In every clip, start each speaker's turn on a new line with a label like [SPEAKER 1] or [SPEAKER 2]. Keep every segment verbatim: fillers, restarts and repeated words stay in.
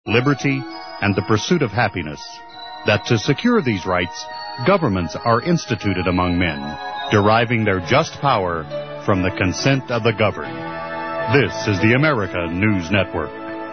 [SPEAKER 1] liberty, and the pursuit of happiness. That to secure these rights, governments are instituted among men, deriving their just power from the consent of the governed. This is the America News Network.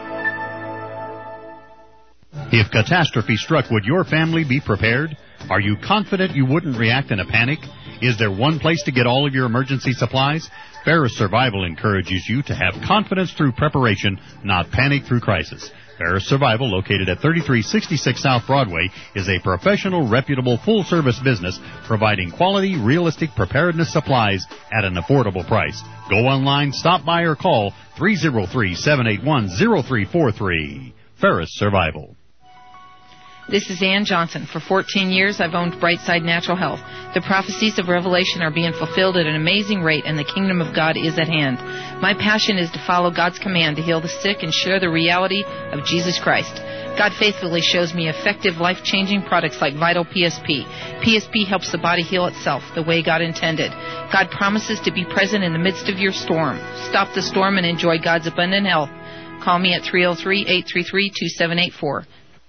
[SPEAKER 1] If catastrophe struck, would your family be prepared? Are you confident you wouldn't react in a panic? Is there one place to get all of your emergency supplies? Ferris Survival encourages you to have confidence through preparation, not panic through crisis. Ferris Survival, located at thirty-three sixty-six South Broadway, is a professional, reputable, full-service business providing quality, realistic preparedness supplies at an affordable price. Go online, stop by, or call three oh three, seven eight one, oh three four three. Ferris Survival.
[SPEAKER 2] This is Ann Johnson. For fourteen years, I've owned Brightside Natural Health. The prophecies of Revelation are being fulfilled at an amazing rate, and the kingdom of God is at hand. My passion is to follow God's command to heal the sick and share the reality of Jesus Christ. God faithfully shows me effective, life-changing products like Vital P S P. P S P helps the body heal itself the way God intended. God promises to be present in the midst of your storm. Stop the storm and enjoy God's abundant health. Call me at three oh three, eight three three, two seven eight four.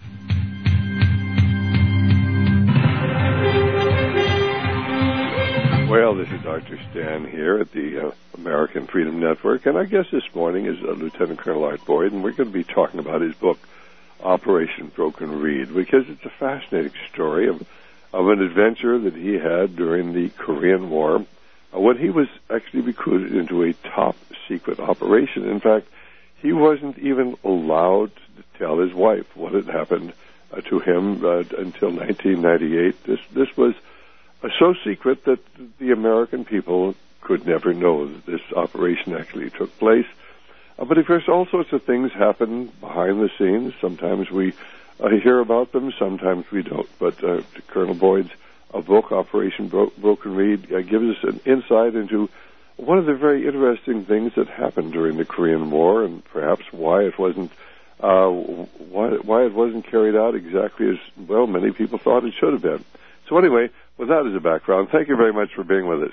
[SPEAKER 3] Well, this is Doctor Stan here at the uh, American Freedom Network, and our guest this morning is uh, Lieutenant Colonel Art Boyd, and we're going to be talking about his book, Operation Broken Reed, because it's a fascinating story of, of an adventure that he had during the Korean War uh, when he was actually recruited into a top-secret operation. In fact, he wasn't even allowed to tell his wife what had happened uh, to him uh, until nineteen ninety-eight. This, this was Uh, so secret that the American people could never know that this operation actually took place. Uh, but of course, all sorts of things happen behind the scenes. Sometimes we uh, hear about them, sometimes we don't. But uh, Colonel Boyd's uh, book, Operation Bro- Broken Reed, uh, gives us an insight into one of the very interesting things that happened during the Korean War, and perhaps why it wasn't uh, why, why it wasn't carried out exactly as well many people thought it should have been. So anyway, with that as a background, thank you very much for being with us.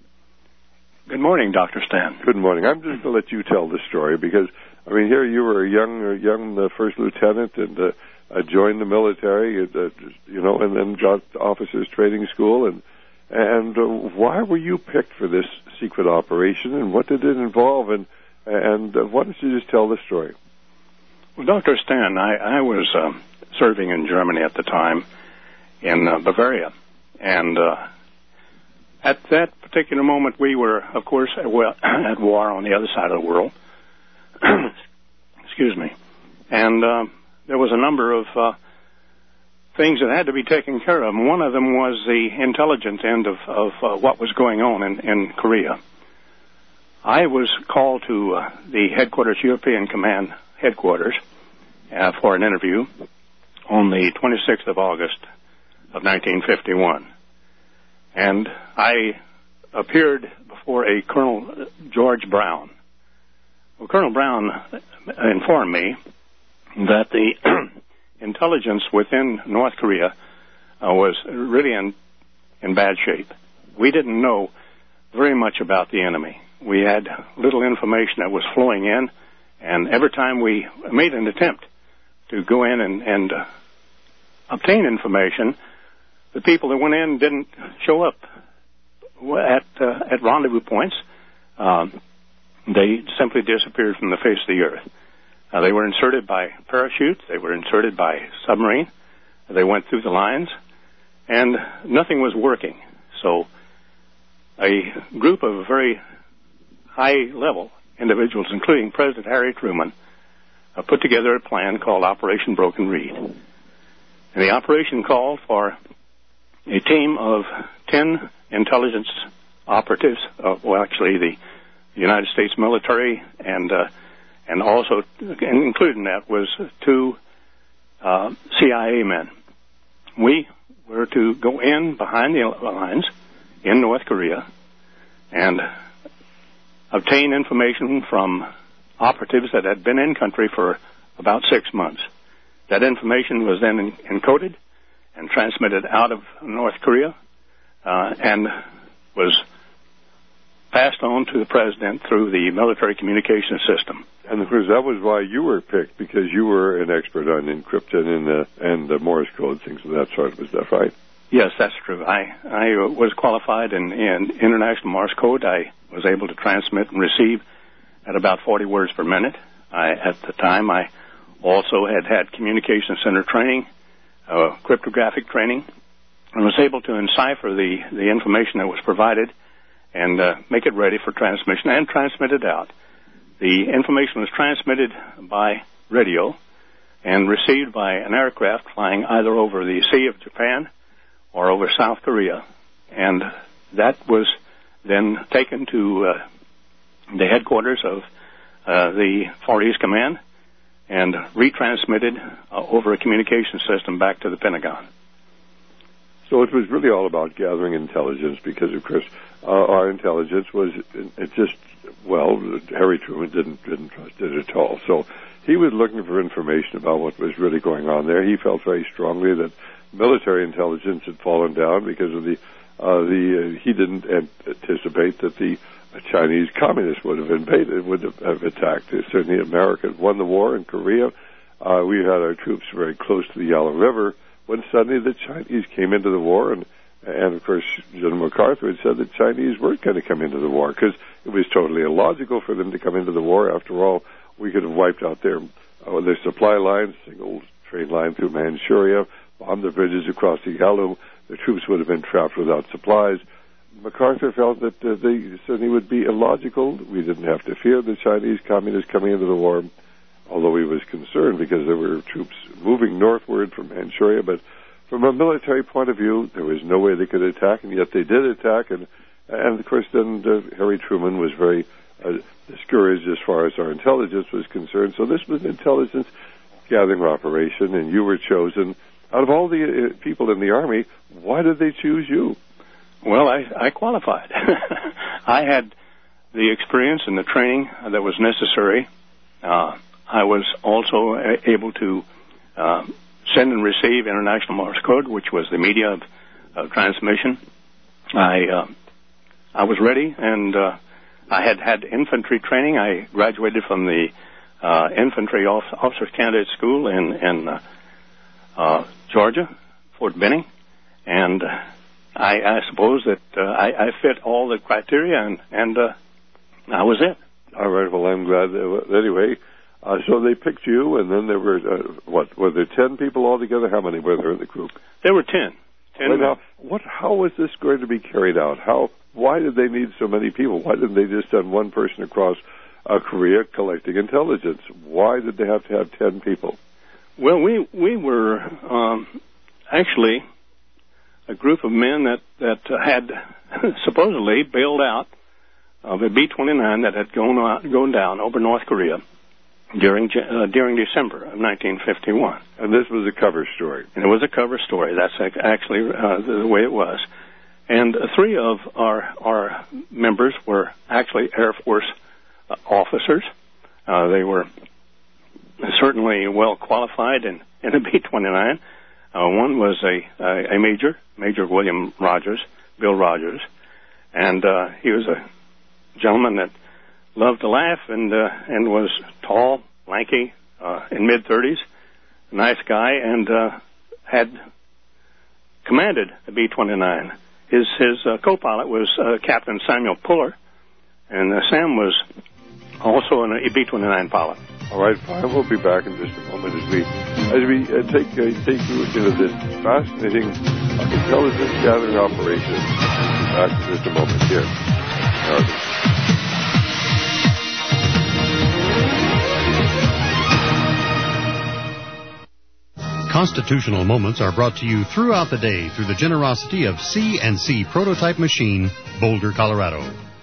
[SPEAKER 4] Good morning, Doctor Stan.
[SPEAKER 3] Good morning. I'm just going to let you tell the story because, I mean, here you were a young, uh, young uh, first lieutenant and uh, uh, joined the military, uh, you know, and then got officers training school. And and uh, why were you picked for this secret operation, and what did it involve? And and uh, why don't you just tell the story?
[SPEAKER 4] Well, Doctor Stan, I, I was uh, serving in Germany at the time in uh, Bavaria. And uh, at that particular moment, we were, of course, at, well, at war on the other side of the world. Excuse me. And uh, there was a number of uh, things that had to be taken care of. And one of them was the intelligence end of, of uh, what was going on in, in Korea. I was called to uh, the headquarters, European Command headquarters, uh, for an interview on the twenty-sixth of August of nineteen fifty-one. And I appeared before a Colonel George Brown. Well, Colonel Brown informed me that the intelligence within North Korea uh, was really in, in bad shape. We didn't know very much about the enemy. We had little information that was flowing in, and every time we made an attempt to go in and, and uh, obtain information, the people that went in didn't show up at uh, at rendezvous points. Um, they simply disappeared from the face of the earth. Uh, they were inserted by parachutes. They were inserted by submarine. They went through the lines, and nothing was working. So a group of very high-level individuals, including President Harry Truman, uh, put together a plan called Operation Broken Reed. And the operation called for a team of ten intelligence operatives, uh, well, actually the, the United States military, and uh, and also including that was two uh, C I A men. We were to go in behind the lines in North Korea and obtain information from operatives that had been in country for about six months. That information was then encoded and transmitted out of North Korea uh, and was passed on to the president through the military communication system.
[SPEAKER 3] And of course, that was why you were picked, because you were an expert on encryption and uh, and uh, Morse code, things of that sort. Was that right?
[SPEAKER 4] Yes, that's true. I I was qualified in, in international Morse code. I was able to transmit and receive at about forty words per minute. I, at the time, I also had had communication center training, uh, cryptographic training, and was able to encipher the, the information that was provided and uh, make it ready for transmission and transmit it out. The information was transmitted by radio and received by an aircraft flying either over the Sea of Japan or over South Korea. And that was then taken to uh, the headquarters of uh, the Far East Command and retransmitted uh, over a communication system back to the Pentagon.
[SPEAKER 3] So it was really all about gathering intelligence, because, of course, uh, our intelligence was it just, well, Harry Truman didn't didn't trust it at all. So he was looking for information about what was really going on there. He felt very strongly that military intelligence had fallen down because of the uh, the uh, he didn't anticipate that the Chinese communists would have invaded, would have, have attacked. Certainly, America won the war in Korea. Uh, we had our troops very close to the Yellow River, when suddenly the Chinese came into the war, and, and of course, General MacArthur had said the Chinese weren't going to come into the war, because it was totally illogical for them to come into the war. After all, we could have wiped out their, uh, their supply lines, single train line through Manchuria, bombed the bridges across the Yalu. The troops would have been trapped without supplies. MacArthur felt that uh, they certainly would be illogical. We didn't have to fear the Chinese communists coming into the war, although he was concerned because there were troops moving northward from Manchuria. But from a military point of view, there was no way they could attack, and yet they did attack. And, and of course, then uh, Harry Truman was very uh, discouraged as far as our intelligence was concerned. So this was an intelligence gathering operation, and you were chosen. Out of all the uh, people in the Army, why did they choose you?
[SPEAKER 4] Well, I, I qualified. I had the experience and the training that was necessary. Uh, I was also able to uh, send and receive International Morse Code, which was the media of, of transmission. I uh, I was ready, and uh, I had had infantry training. I graduated from the uh, Infantry Officers Candidate School in, in uh, uh, Georgia, Fort Benning, and I, I suppose that uh, I, I fit all the criteria, and, and uh, I was it.
[SPEAKER 3] All right, well, I'm glad. Uh, anyway, uh, so they picked you, and then there were, uh, what, were there ten people altogether? How many were there in the group?
[SPEAKER 4] There were ten. ten
[SPEAKER 3] well, now, what, how was this going to be carried out? How? Why did they need so many people? Why didn't they just send one person across uh, Korea collecting intelligence? Why did they have to have ten people?
[SPEAKER 4] Well, we, we were um, actually a group of men that, that uh, had supposedly bailed out of a B twenty-nine that had gone out, gone down over North Korea during uh, during December of nineteen fifty-one.
[SPEAKER 3] And this was a cover story.
[SPEAKER 4] And it was a cover story. That's actually uh, the way it was. And uh, three of our our members were actually Air Force uh, officers. Uh, they were certainly well qualified in, in a B twenty-nine. Uh, one was a, a a major, Major William Rogers, Bill Rogers, and uh, he was a gentleman that loved to laugh and uh, and was tall, lanky, uh, in mid thirties, a nice guy, and uh, had commanded a B twenty-nine. His his uh, co-pilot was uh, Captain Samuel Puller, and uh, Sam was also an, a B twenty-nine pilot.
[SPEAKER 3] All right, fine. We'll be back in just a moment as we as we uh, take uh, take you into this fascinating uh, intelligence gathering operation. We'll be back in just a moment here.
[SPEAKER 1] Constitutional Moments are brought to you throughout the day through the generosity of C and C Prototype Machine, Boulder, Colorado.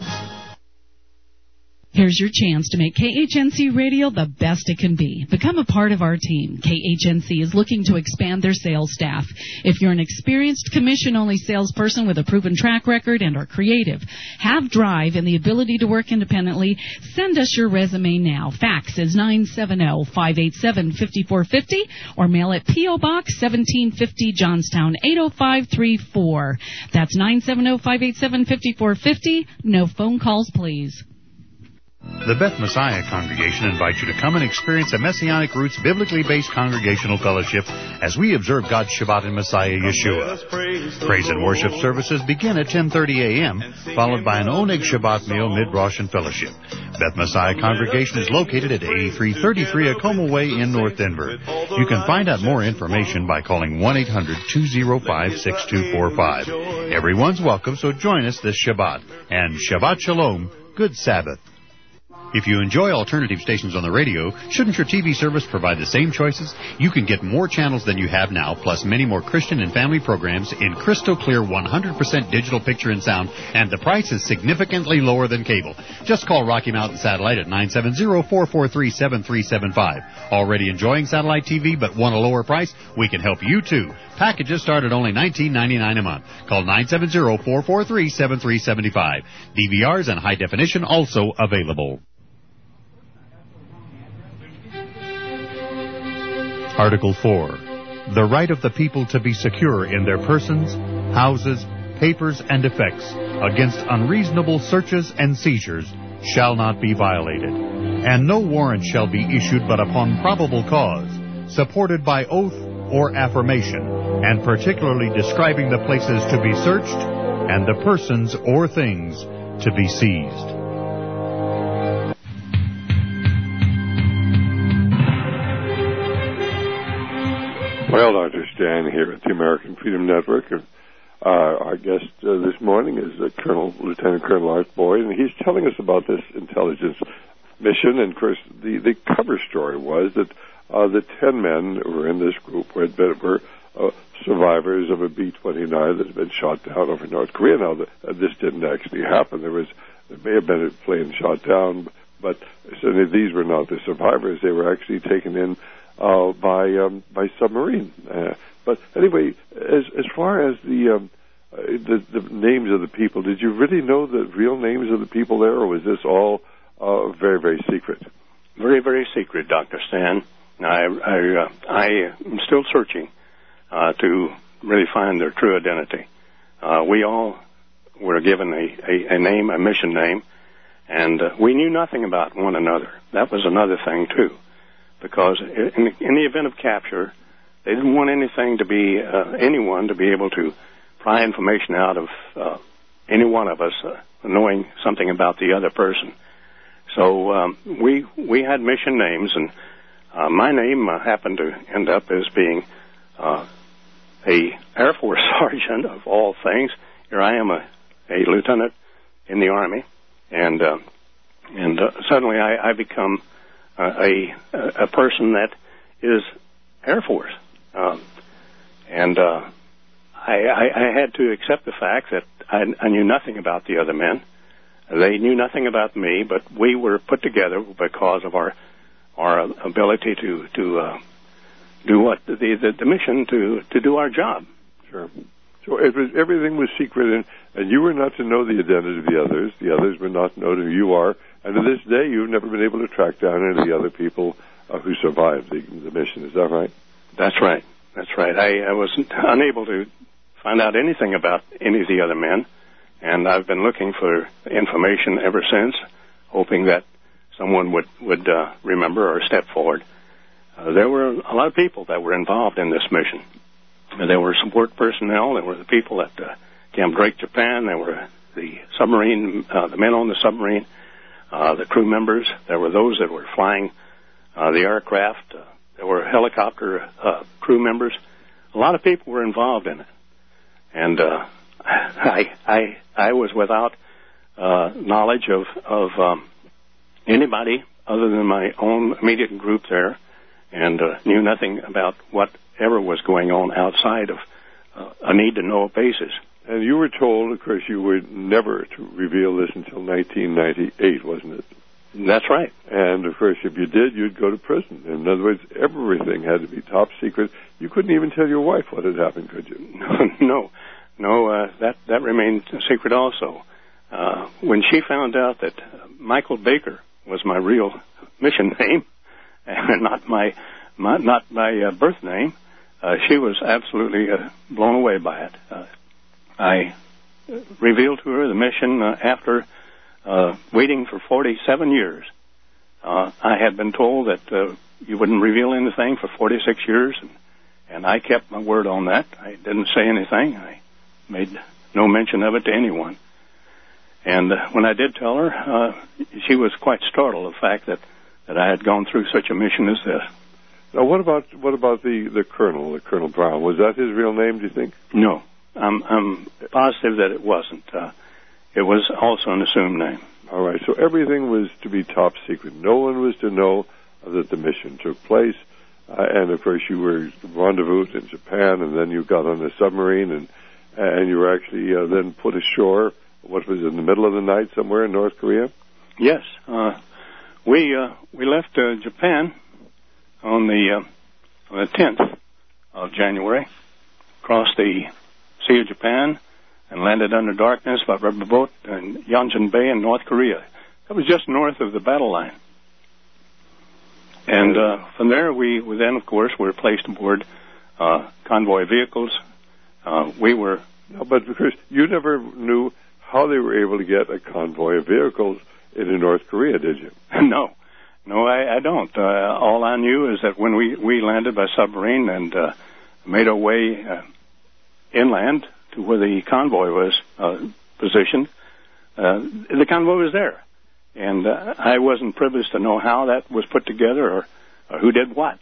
[SPEAKER 5] Here's your chance to make K H N C Radio the best it can be. Become a part of our team. K H N C is looking to expand their sales staff. If you're an experienced commission-only salesperson with a proven track record and are creative, have drive and the ability to work independently, send us your resume now. Fax is nine seven zero, five eight seven, five four five zero or mail at P O. Box seventeen fifty, Johnstown eight oh five three four. That's nine seven zero, five eight seven, five four five zero. No phone calls, please.
[SPEAKER 1] The Beth Messiah Congregation invites you to come and experience a Messianic Roots biblically based congregational fellowship as we observe God's Shabbat in Messiah Yeshua. Praise and worship services begin at ten thirty a.m., followed by an Oneg Shabbat meal mid-Rosh and fellowship. Beth Messiah Congregation is located at eighty-three thirty-three Acoma Way in North Denver. You can find out more information by calling one eight hundred two oh five six two four five. Everyone's welcome, so join us this Shabbat. And Shabbat Shalom, good Sabbath. If you enjoy alternative stations on the radio, shouldn't your T V service provide the same choices? You can get more channels than you have now, plus many more Christian and family programs in crystal clear one hundred percent digital picture and sound, and the price is significantly lower than cable. Just call Rocky Mountain Satellite at nine seven zero, four four three, seven three seven five. Already enjoying satellite T V but want a lower price? We can help you too. Packages start at only nineteen ninety-nine a month. Call nine seven zero, four four three, seven three seven five. D V Rs and high definition also available. Article four. The right of the people to be secure in their persons, houses, papers, and effects against unreasonable searches and seizures shall not be violated, and no warrant shall be issued but upon probable cause, supported by oath or affirmation, and particularly describing the places to be searched and the persons or things to be seized.
[SPEAKER 3] Well, Doctor Stan here at the American Freedom Network. Uh, our guest uh, this morning is uh, Colonel Lieutenant Colonel Art Boyd, and he's telling us about this intelligence mission. And, of course, the, the cover story was that uh, the ten men who were in this group were, were uh, survivors of a B twenty-nine that had been shot down over North Korea. Now, the, uh, this didn't actually happen. There was there may have been a plane shot down, but certainly these were not the survivors. They were actually taken in Uh, by um, by submarine. Uh, but anyway, as as far as the, um, uh, the the names of the people, did you really know the real names of the people there, or was this all uh, very very secret?
[SPEAKER 4] Very very secret, Doctor Stan. I I, uh, I am still searching uh, to really find their true identity. Uh, we all were given a, a, a name, a mission name, and uh, we knew nothing about one another. That was another thing too. Because in the, in the event of capture, they didn't want anything to be, uh, anyone to be able to pry information out of uh, any one of us uh, knowing something about the other person. So um, we we had mission names, and uh, my name uh, happened to end up as being uh, a Air Force sergeant of all things. Here I am, a, a lieutenant in the Army, and uh, and uh, suddenly I, I become Uh, a a person that is Air Force, um, and uh, I, I, I had to accept the fact that I, I knew nothing about the other men. They knew nothing about me, but we were put together because of our our ability to to uh, do what the, the the mission to to do our job.
[SPEAKER 3] Sure. So it was, everything was secret, and, and you were not to know the identity of the others. The others were not to know who you are. And to this day, you've never been able to track down any of the other people uh, who survived the, the mission. Is that right?
[SPEAKER 4] That's right. That's right. I, I was unable to find out anything about any of the other men, and I've been looking for information ever since, hoping that someone would, would uh, remember or step forward. Uh, there were a lot of people that were involved in this mission. There were support personnel. There were the people at uh, Camp Drake, Japan. There were the submarine, uh, the men on the submarine. Uh, the crew members, there were those that were flying uh, the aircraft. Uh, there were helicopter uh, crew members. A lot of people were involved in it. And uh, I, I, I was without uh, knowledge of, of um, anybody other than my own immediate group there, and uh, knew nothing about whatever was going on outside of uh, a need-to-know basis.
[SPEAKER 3] And you were told, of course, you were never to reveal this until nineteen ninety-eight, wasn't it?
[SPEAKER 4] That's right.
[SPEAKER 3] And, of course, if you did, you'd go to prison. In other words, everything had to be top secret. You couldn't even tell your wife what had happened, could you?
[SPEAKER 4] No. No, uh, that, that remained secret also. Uh, when she found out that Michael Baker was my real mission name, and not my, my not my uh, birth name, uh, she was absolutely uh, blown away by it. Uh, I revealed to her the mission uh, after uh, waiting for forty-seven years. Uh, I had been told that uh, you wouldn't reveal anything for forty-six years, and, and I kept my word on that. I didn't say anything. I made no mention of it to anyone. And uh, when I did tell her, uh, she was quite startled at the fact that, that I had gone through such a mission as this.
[SPEAKER 3] Now, what about what about the, the colonel, the Colonel Brown? Was that his real name, do you think?
[SPEAKER 4] No. I'm, I'm positive that it wasn't. Uh, it was also an assumed name.
[SPEAKER 3] All right, so everything was to be top secret. No one was to know that the mission took place. Uh, and, of course, you were rendezvoused in Japan, and then you got on a submarine, and and you were actually uh, then put ashore, what was it, in the middle of the night somewhere in North Korea?
[SPEAKER 4] Yes. Uh, we uh, we left uh, Japan on the, uh, on the tenth of January, crossed the Sea of Japan, and landed under darkness by rubber boat in Yonjan Bay in North Korea. That was just north of the battle line. And uh, from there, we, we then, of course, were placed aboard uh, convoy vehicles. Uh, we were...
[SPEAKER 3] No, but because you never knew how they were able to get a convoy of vehicles into North Korea, did you?
[SPEAKER 4] No. No, I, I don't. Uh, all I knew is that when we, we landed by submarine and uh, made our way uh, inland to where the convoy was uh, positioned, uh, the convoy was there. And uh, I wasn't privileged to know how that was put together or, or who did what.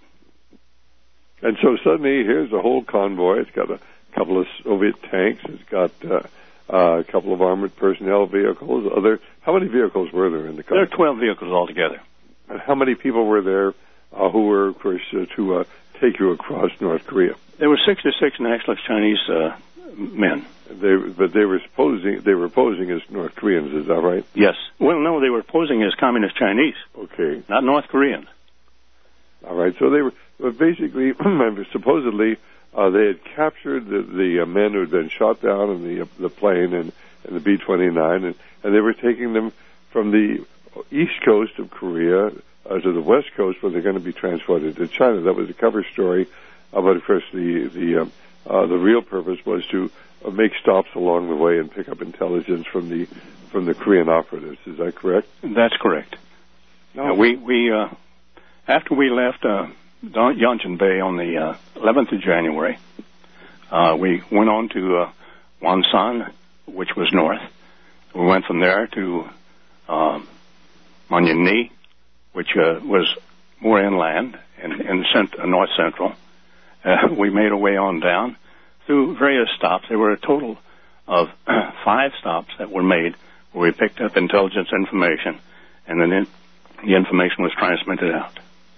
[SPEAKER 3] And so suddenly, here's a whole convoy. It's got a couple of Soviet tanks. It's got uh, uh, a couple of armored personnel vehicles. Other, how many vehicles were there in the convoy?
[SPEAKER 4] There are twelve vehicles altogether.
[SPEAKER 3] And how many people were there uh, who were, of course, uh, to uh, take you across North Korea?
[SPEAKER 4] There were sixty-six nationalist Chinese uh, men.
[SPEAKER 3] They, but they were posing. They were posing as North Koreans. Is that right?
[SPEAKER 4] Yes. Well, no, they were posing as communist Chinese.
[SPEAKER 3] Okay.
[SPEAKER 4] Not North Koreans.
[SPEAKER 3] All right. So they were but basically, supposedly, uh, they had captured the, the uh, men who had been shot down in the uh, the plane and, and the B twenty-nine, and, and they were taking them from the east coast of Korea uh, to the west coast, where they're going to be transported to China. That was the cover story. Uh, but of course, the the um, uh, the real purpose was to uh, make stops along the way and pick up intelligence from the from the Korean operatives. Is that correct?
[SPEAKER 4] That's correct. No. Uh, we we uh, after we left uh, Yonjan Bay on the uh, eleventh of January, uh, we went on to uh, Wonsan, which was north. We went from there to um, Monyani, which uh, was more inland in, in cent- uh, north central. Uh, we made our way on down through various stops. There were a total of five stops that were made where we picked up intelligence information, and then in, the information was transmitted out.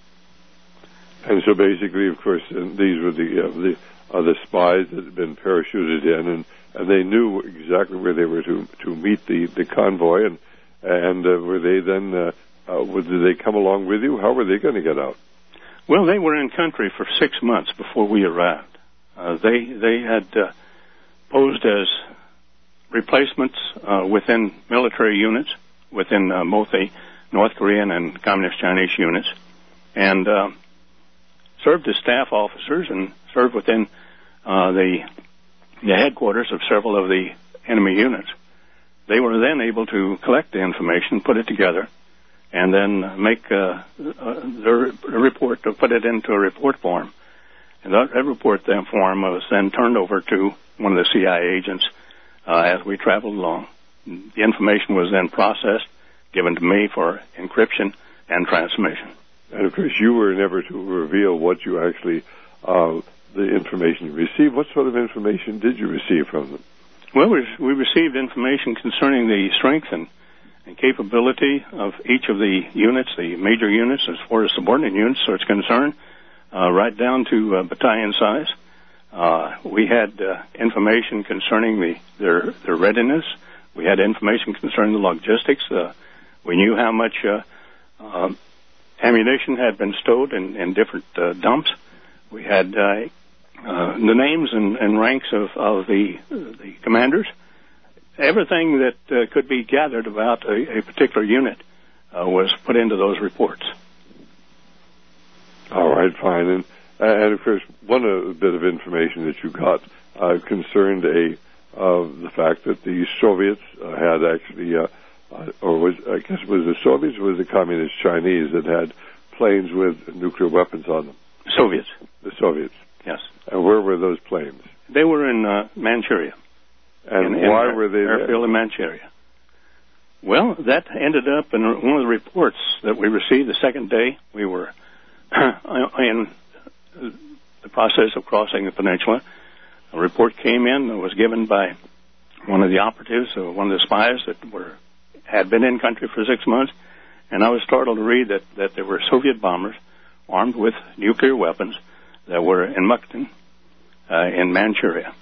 [SPEAKER 3] And so basically, of course, and these were the uh, the, uh, the spies that had been parachuted in, and, and they knew exactly where they were to to meet the, the convoy, and and uh, were they then uh, uh, did they come along with you? How were they going to get out?
[SPEAKER 4] Well, they were in country for six months before we arrived. Uh, they they had uh, posed as replacements uh, within military units, within uh, both the North Korean and Communist Chinese units, and uh, served as staff officers and served within uh, the, the headquarters of several of the enemy units. They were then able to collect the information, put it together, and then make uh, uh, their report, to put it into a report form. And that, that report then form was then turned over to one of the C I A agents uh, as we traveled along. The information was then processed, given to me for encryption and transmission.
[SPEAKER 3] And, of course, you were never to reveal what you actually, uh, the information you received. What sort of information did you receive from them?
[SPEAKER 4] Well, we, we received information concerning the strength and, and capability of each of the units, the major units, as far as subordinate units are concerned, uh, right down to uh, battalion size. Uh, we had uh, information concerning the, their, their readiness. We had information concerning the logistics. Uh, we knew how much uh, uh, ammunition had been stowed in, in different uh, dumps. We had uh, uh, the names and, and ranks of, of the, the commanders. Everything that uh, could be gathered about a, a particular unit uh, was put into those reports.
[SPEAKER 3] All right, fine. And, and of course, one uh, bit of information that you got uh, concerned a uh, the fact that the Soviets uh, had actually uh, uh, or was I guess it was the Soviets or was the Communist Chinese that had planes with nuclear weapons on them?
[SPEAKER 4] Soviets.
[SPEAKER 3] The Soviets.
[SPEAKER 4] Yes.
[SPEAKER 3] And where were those planes?
[SPEAKER 4] They were in uh, Manchuria.
[SPEAKER 3] And
[SPEAKER 4] in,
[SPEAKER 3] why
[SPEAKER 4] in
[SPEAKER 3] were they
[SPEAKER 4] airfield
[SPEAKER 3] there?
[SPEAKER 4] in Manchuria. Well, that ended up in one of the reports that we received the second day. We were in the process of crossing the peninsula. A report came in that was given by one of the operatives, or one of the spies that were had been in country for six months, and I was startled to read that, that there were Soviet bombers armed with nuclear weapons that were in Mukden, uh, in Manchuria.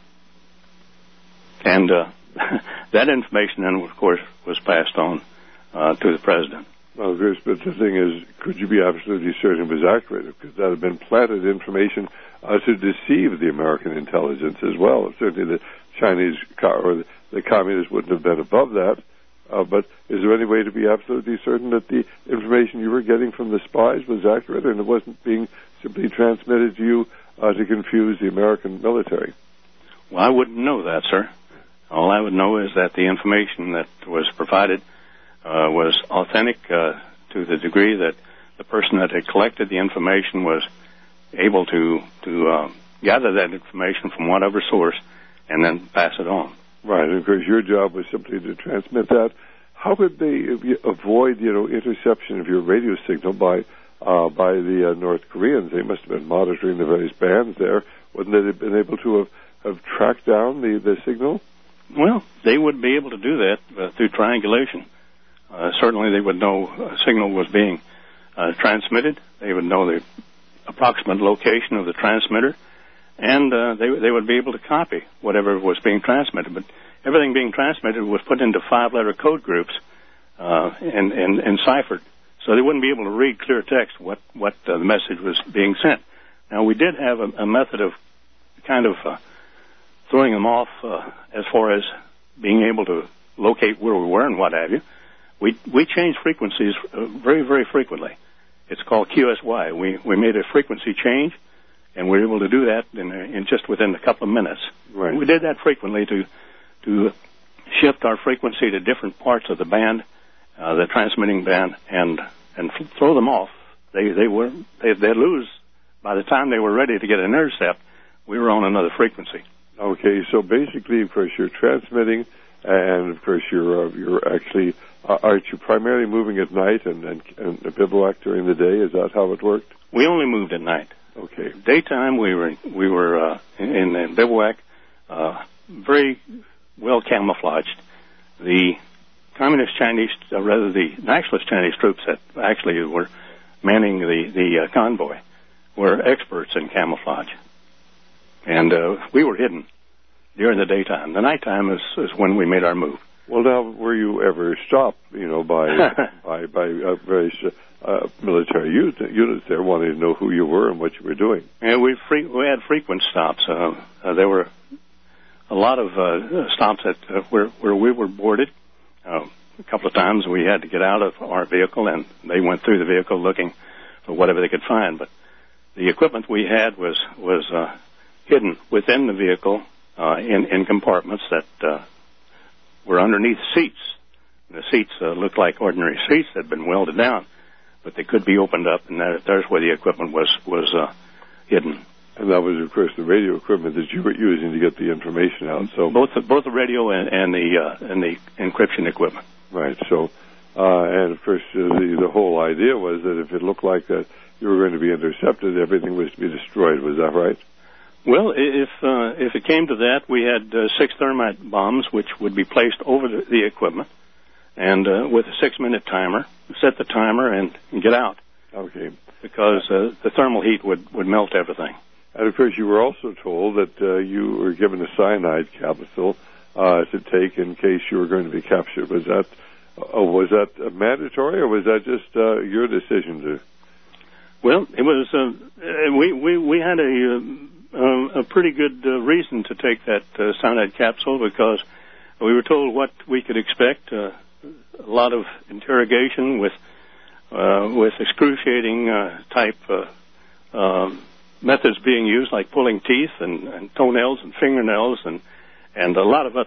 [SPEAKER 4] And uh, that information then, of course, was passed on uh, to the president.
[SPEAKER 3] Well, Chris, but the thing is, could you be absolutely certain it was accurate? Because that had been planted information uh, to deceive the American intelligence as well. Certainly the Chinese or the, the communists wouldn't have been above that. Uh, but is there any way to be absolutely certain that the information you were getting from the spies was accurate and it wasn't being simply transmitted to you uh, to confuse the American military?
[SPEAKER 4] Well, I wouldn't know that, sir. All I would know is that the information that was provided uh, was authentic uh, to the degree that the person that had collected the information was able to to uh, gather that information from whatever source and then pass it on.
[SPEAKER 3] Right, and of course your job was simply to transmit that. How could they avoid, you know, interception of your radio signal by uh, by the uh, North Koreans? They must have been monitoring the various bands there. Wouldn't they have been able to have, have tracked down the, the signal?
[SPEAKER 4] Well, they would be able to do that uh, through triangulation. Uh, certainly they would know a signal was being uh, transmitted. They would know the approximate location of the transmitter, and uh, they they would be able to copy whatever was being transmitted. But everything being transmitted was put into five-letter code groups uh, and, and, and ciphered, so they wouldn't be able to read clear text what, what uh, the message was being sent. Now, we did have a, a method of kind of uh, throwing them off uh, as far as being able to locate where we were and what have you. We we changed frequencies uh, very, very frequently. It's called Q S Y. We we made a frequency change, and we were able to do that in, in just within a couple of minutes.
[SPEAKER 3] Right.
[SPEAKER 4] We did that frequently to to shift our frequency to different parts of the band, uh, the transmitting band, and and f- throw them off. They they were they they'd lose by the time they were ready to get an intercept. We were on another frequency.
[SPEAKER 3] Okay, so basically, of course, you're transmitting, and of course, you're uh, you're actually uh, aren't you primarily moving at night and, and and bivouac during the day? Is that how it worked?
[SPEAKER 4] We only moved at night.
[SPEAKER 3] Okay.
[SPEAKER 4] Daytime, we were we were uh, in, in bivouac, uh, very well camouflaged. The communist Chinese, uh, rather the nationalist Chinese troops that actually were manning the the uh, convoy, were experts in camouflage, and uh, we were hidden during the daytime. The nighttime is, is when we made our move.
[SPEAKER 3] Well, now, were you ever stopped, you know, by by by uh, various uh, military units, units there wanting to know who you were and what you were doing?
[SPEAKER 4] Yeah, we free, we had frequent stops. Uh, uh, there were a lot of uh, stops at uh, where where we were boarded. Uh, a couple of times we had to get out of our vehicle, and they went through the vehicle looking for whatever they could find. But the equipment we had was was uh, hidden within the vehicle uh, in in compartments that uh, were underneath seats. The seats uh, looked like ordinary seats that had been welded down, but they could be opened up, and that, there's where the equipment was was uh, hidden.
[SPEAKER 3] And that was, of course, the radio equipment that you were using to get the information out. So
[SPEAKER 4] both the, both the radio and, and the uh, and the encryption equipment.
[SPEAKER 3] Right. So, uh, and of course, uh, the the whole idea was that if it looked like that you were going to be intercepted, everything was to be destroyed. Was that right?
[SPEAKER 4] Well, if uh, if it came to that, we had uh, six thermite bombs, which would be placed over the, the equipment, and uh, with a six-minute timer, set the timer and, and get out.
[SPEAKER 3] Okay.
[SPEAKER 4] Because uh, the thermal heat would, would melt everything.
[SPEAKER 3] And of course, you were also told that uh, you were given a cyanide capsule uh, to take in case you were going to be captured. Was that uh, was that uh, mandatory, or was that just uh, your decision to?
[SPEAKER 4] Well, it was. Uh, we we we had a. Uh, Uh, a pretty good uh, reason to take that uh, cyanide capsule, because we were told what we could expect. Uh, a lot of interrogation with uh, with excruciating uh, type uh, uh, methods being used, like pulling teeth and, and toenails and fingernails, and and a lot of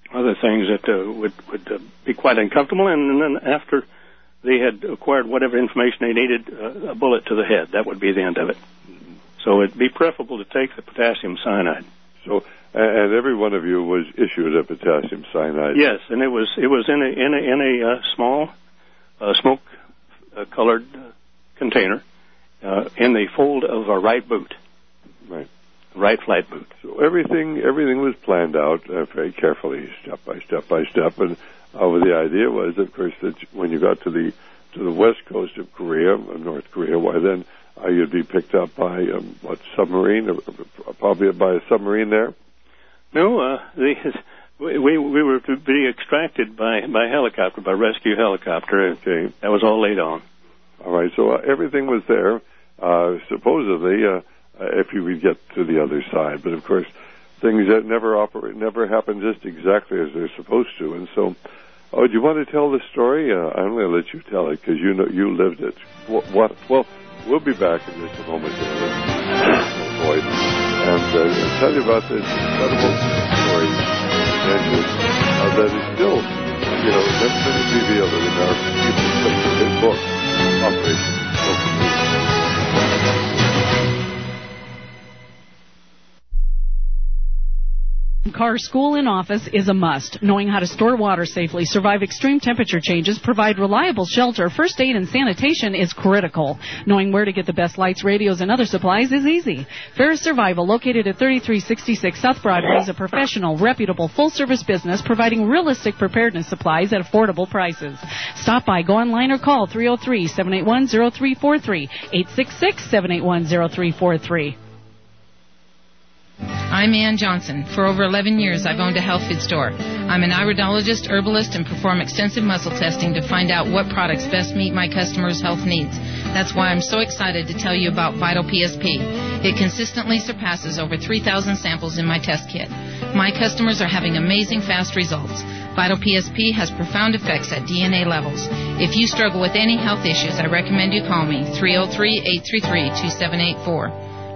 [SPEAKER 4] other things that uh, would, would uh, be quite uncomfortable. And, and then after they had acquired whatever information they needed, uh, a bullet to the head. That would be the end of it. Mm-hmm. So it'd be preferable to take the potassium cyanide.
[SPEAKER 3] So, and every one of you was issued a potassium cyanide.
[SPEAKER 4] Yes, and it was it was in a in a in a uh, small uh, smoke uh, colored uh, container uh, in the fold of a right boot.
[SPEAKER 3] Right.
[SPEAKER 4] Right flight boot.
[SPEAKER 3] So everything everything was planned out uh, very carefully, step by step by step, and uh, the idea was, of course, that when you got to the to the west coast of Korea, North Korea, why then uh, you'd be picked up by um, what submarine, or, or probably by a submarine there.
[SPEAKER 4] No, uh, the, we we were to be extracted by by helicopter, by rescue helicopter.
[SPEAKER 3] Okay,
[SPEAKER 4] that was all laid on.
[SPEAKER 3] All right, so uh, everything was there. Uh, supposedly. Uh, Uh, if you would get to the other side. But, of course, things that never operate, never happen just exactly as they're supposed to. And so, oh, do you want to tell the story? Uh, I'm going to let you tell it because you know you lived it. What, what? Well, we'll be back in just a moment Boyd, and uh, tell you about this incredible story uh, that is still, you know, never been revealed in American people. Such a big book, Operation Broken Reed.
[SPEAKER 5] Car, school, and office is a must. Knowing how to store water safely, survive extreme temperature changes, provide reliable shelter, first aid, and sanitation is critical. Knowing where to get the best lights, radios, and other supplies is easy. Ferris Survival, located at thirty-three sixty-six South Broadway, is a professional, reputable, full-service business providing realistic preparedness supplies at affordable prices. Stop by, go online, or call three oh three, seven eight one, oh three four three, eight six six, seven eight one, oh three four three.
[SPEAKER 2] I'm Ann Johnson. For over eleven years, I've owned a health food store. I'm an iridologist, herbalist, and perform extensive muscle testing to find out what products best meet my customers' health needs. That's why I'm so excited to tell you about Vital P S P. It consistently surpasses over three thousand samples in my test kit. My customers are having amazing fast results. Vital P S P has profound effects at D N A levels. If you struggle with any health issues, I recommend you call me, three oh three, eight three three, two seven eight four.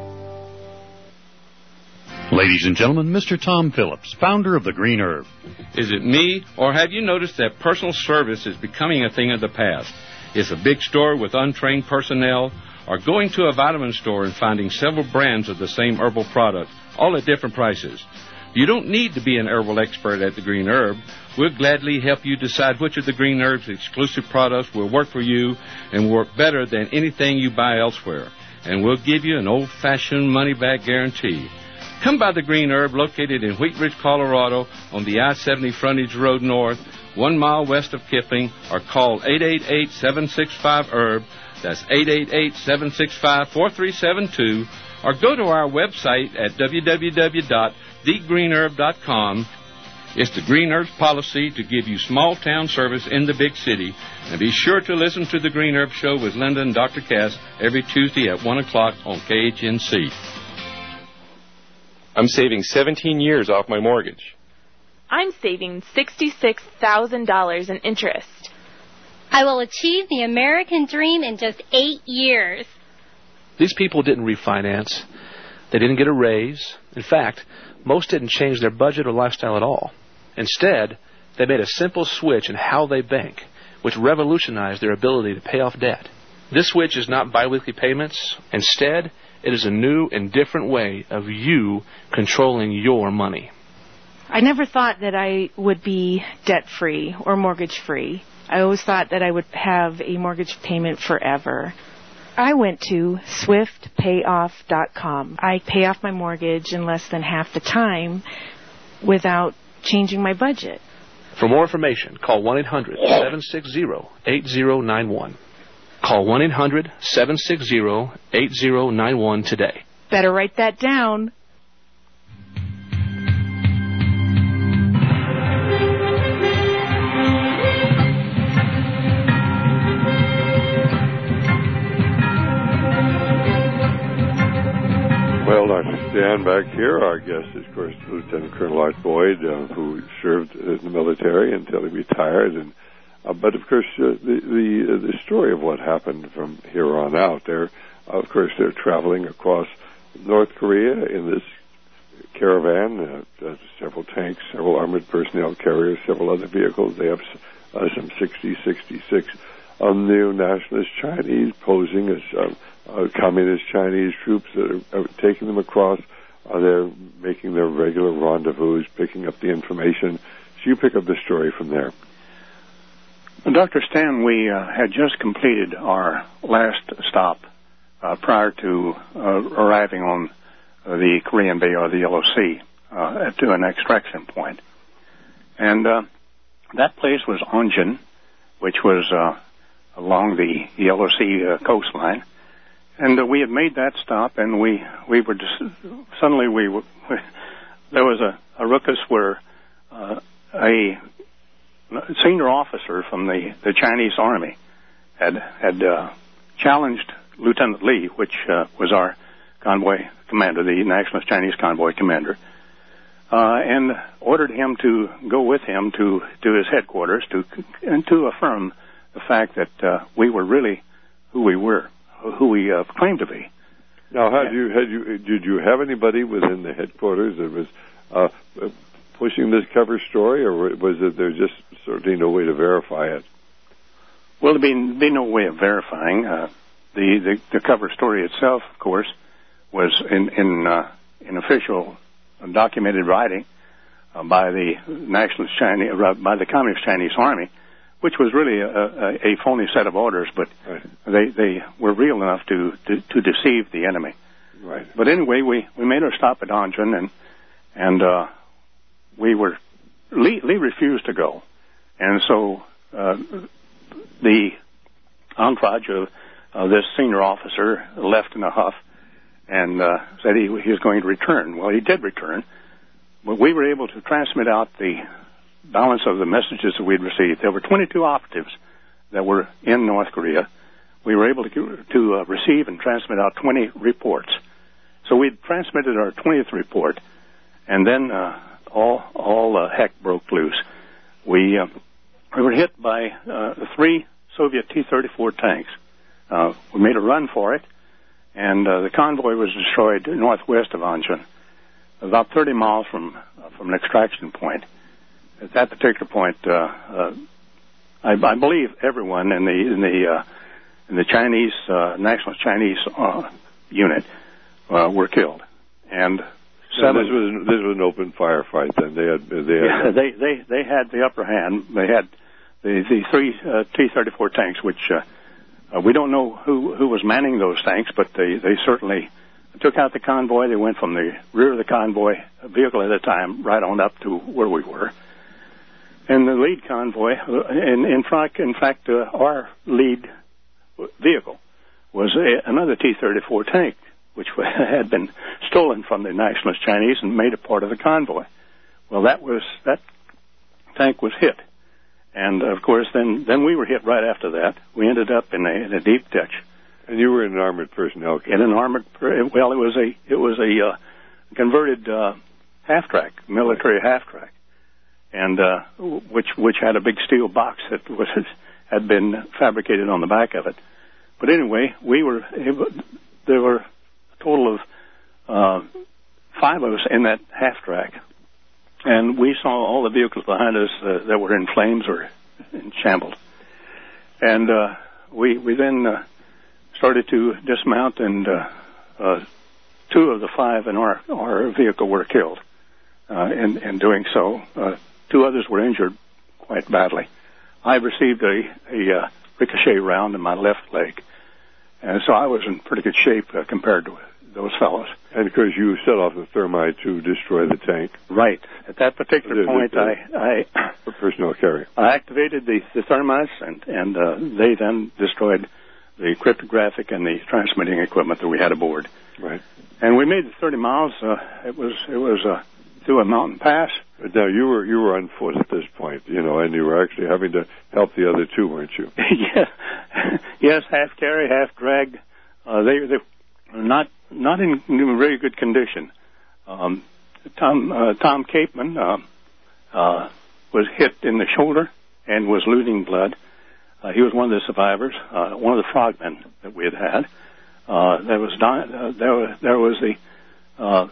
[SPEAKER 1] Ladies and gentlemen, Mister Tom Phillips, founder of the Green Herb.
[SPEAKER 6] Is it me, or have you noticed that personal service is becoming a thing of the past? It's a big store with untrained personnel, or going to a vitamin store and finding several brands of the same herbal product, all at different prices. You don't need to be an herbal expert at the Green Herb. We'll gladly help you decide which of the Green Herb's exclusive products will work for you and work better than anything you buy elsewhere. And we'll give you an old-fashioned money-back guarantee. Come by the Green Herb, located in Wheat Ridge, Colorado, on the I seventy Frontage Road North, one mile west of Kipling, or call eight eight eight, seven six five, herb. That's eight eight eight, seven six five, four three seven two, or go to our website at w w w dot the green herb dot com. It's the Green Herb's policy to give you small-town service in the big city. And be sure to listen to the Green Herb Show with Linda and Doctor Cass every Tuesday at one o'clock on K H N C.
[SPEAKER 7] I'm saving seventeen years off my mortgage.
[SPEAKER 8] I'm saving sixty-six thousand dollars in interest.
[SPEAKER 9] I will achieve the American dream in just eight years.
[SPEAKER 10] These people didn't refinance. They didn't get a raise. In fact, most didn't change their budget or lifestyle at all. Instead, they made a simple switch in how they bank, which revolutionized their ability to pay off debt. This switch is not biweekly payments. Instead, it is a new and different way of you controlling your money.
[SPEAKER 8] I never thought that I would be debt-free or mortgage-free. I always thought that I would have a mortgage payment forever. I went to swift payoff dot com. I pay off my mortgage in less than half the time without changing my budget.
[SPEAKER 10] For more information, call one eight hundred, seven six zero, eight zero nine one. Call one eight hundred, seven six zero, eight zero nine one today.
[SPEAKER 8] Better write that down.
[SPEAKER 3] Well, Doctor Stan back here. Our guest is, of course, Lieutenant Colonel Art Boyd, uh, who served in the military until he retired. And uh, but, of course, uh, the the, uh, the story of what happened from here on out, they're, of course, they're traveling across North Korea in this caravan, uh, uh, several tanks, several armored personnel carriers, several other vehicles. They have uh, some sixty, sixty-six um, neo-nationalist Chinese posing as uh, uh, communist Chinese troops that are, are taking them across. Uh, they're making their regular rendezvous, picking up the information. So you pick up the story from there.
[SPEAKER 4] Doctor Stan, we uh, had just completed our last stop uh, prior to uh, arriving on uh, the Korean Bay or the Yellow Sea uh, to an extraction point. And uh, that place was Onjin, which was uh, along the Yellow Sea uh, coastline. And uh, we had made that stop, and we, we were just, suddenly we, were, we there was a, a ruckus where uh, a senior officer from the, the Chinese Army had had uh, challenged Lieutenant Lee, which uh, was our convoy commander, the Nationalist Chinese convoy commander, uh, and ordered him to go with him to, to his headquarters to and to affirm the fact that uh, we were really who we were, who we uh, claimed to be.
[SPEAKER 3] Now, had you had you did you have anybody within the headquarters that was uh, pushing this cover story, or was it there just certainly no way to verify it?
[SPEAKER 4] Well, there'd be, be no way of verifying. Uh, the, the the cover story itself, of course, was in in, uh, in official uh, documented writing uh, by the Nationalist Chinese, uh, by the Communist Chinese Army, which was really a, a, a phony set of orders, but right. they they were real enough to, to to deceive the enemy.
[SPEAKER 3] Right.
[SPEAKER 4] But anyway, we we made our stop at Onjin, and and uh, we were Lee, Lee refused to go. And so uh, the entourage of uh, this senior officer left in a huff and uh, said he, he was going to return. Well, he did return, but we were able to transmit out the balance of the messages that we'd received. There were twenty-two operatives that were in North Korea. We were able to, to uh, receive and transmit out twenty reports. So we transmitted our twentieth report, and then uh, all, all uh, heck broke loose. We... Uh, We were hit by uh, three Soviet T thirty-four tanks. Uh, we made a run for it, and uh, the convoy was destroyed northwest of Onjin, about thirty miles from uh, from an extraction point. At that particular point, uh, uh, I, I believe everyone in the in the uh, in the Chinese uh, Nationalist Chinese uh, unit uh, were killed, and.
[SPEAKER 3] So this was this was an open firefight. Then they had they had
[SPEAKER 4] yeah, they they they had the upper hand. They had the the three uh, T thirty-four tanks, which uh, uh, we don't know who who was manning those tanks, but they they certainly took out the convoy. They went from the rear of the convoy, a vehicle at a time, right on up to where we were. And the lead convoy, in in fact, in fact, uh, our lead vehicle was a, another T thirty-four tank, which had been stolen from the Nationalist Chinese and made a part of the convoy. Well, that was that tank was hit, and of course, then then we were hit right after that. We ended up in a, in a deep ditch.
[SPEAKER 3] And you were in an armored personnel carrier.
[SPEAKER 4] In an armored, well, it was a it was a uh, converted uh, half track, military half track, and uh, which which had a big steel box that was had been fabricated on the back of it. But anyway, we were able, there were total of uh, five of us in that half track, and we saw all the vehicles behind us uh, that were in flames or in shambles. And uh, we we then uh, started to dismount, and uh, uh, two of the five in our our vehicle were killed. Uh, in in doing so, uh, two others were injured quite badly. I received a a uh, ricochet round in my left leg, and so I was in pretty good shape uh, compared to those fellows.
[SPEAKER 3] And of course, you set off the thermite to destroy the tank.
[SPEAKER 4] Right. At that particular
[SPEAKER 3] the,
[SPEAKER 4] point,
[SPEAKER 3] the,
[SPEAKER 4] I, I
[SPEAKER 3] the personnel carrier.
[SPEAKER 4] I activated the, the thermites, and and uh, they then destroyed the cryptographic and the transmitting equipment that we had aboard.
[SPEAKER 3] Right.
[SPEAKER 4] And we made the thirty miles. Uh, it was it was uh, through a mountain pass.
[SPEAKER 3] But now you were you were on foot at this point, you know, and you were actually having to help the other two, weren't you?
[SPEAKER 4] Yeah. Yes, half carry, half drag. Uh, they they were not not in very good condition. Um, Tom uh, Tom Capeman uh, uh, was hit in the shoulder and was losing blood. Uh, he was one of the survivors, uh, one of the frogmen that we had had. Uh, there was uh, there was there was the uh,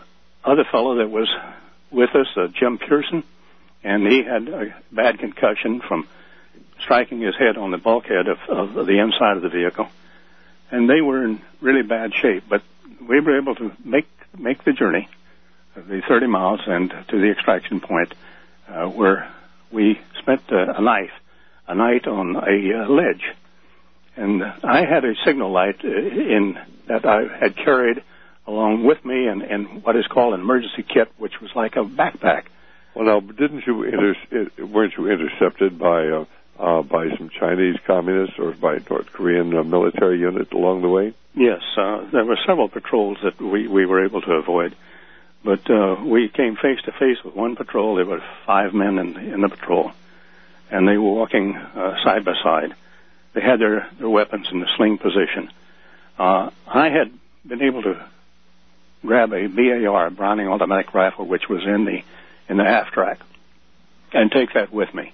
[SPEAKER 4] other fellow that was with us, uh, Jim Pearson, and he had a bad concussion from striking his head on the bulkhead of, of the inside of the vehicle. And they were in really bad shape, but we were able to make make the journey, the thirty miles, and to the extraction point, uh, where we spent uh, a night, a night on a uh, ledge. And I had a signal light uh, in that I had carried along with me, and, and what is called an emergency kit, which was like a backpack.
[SPEAKER 3] Well, now, didn't you inter- weren't you intercepted by uh, uh, by some Chinese communists or by North Korean uh, military unit along the way?
[SPEAKER 4] Yes, uh, there were several patrols that we, we were able to avoid, but uh, we came face to face with one patrol. There were five men in, in the patrol, and they were walking uh, side by side. They had their, their weapons in the sling position. Uh, I had been able to grab a B A R, a Browning automatic rifle, which was in the in the aft rack, and take that with me.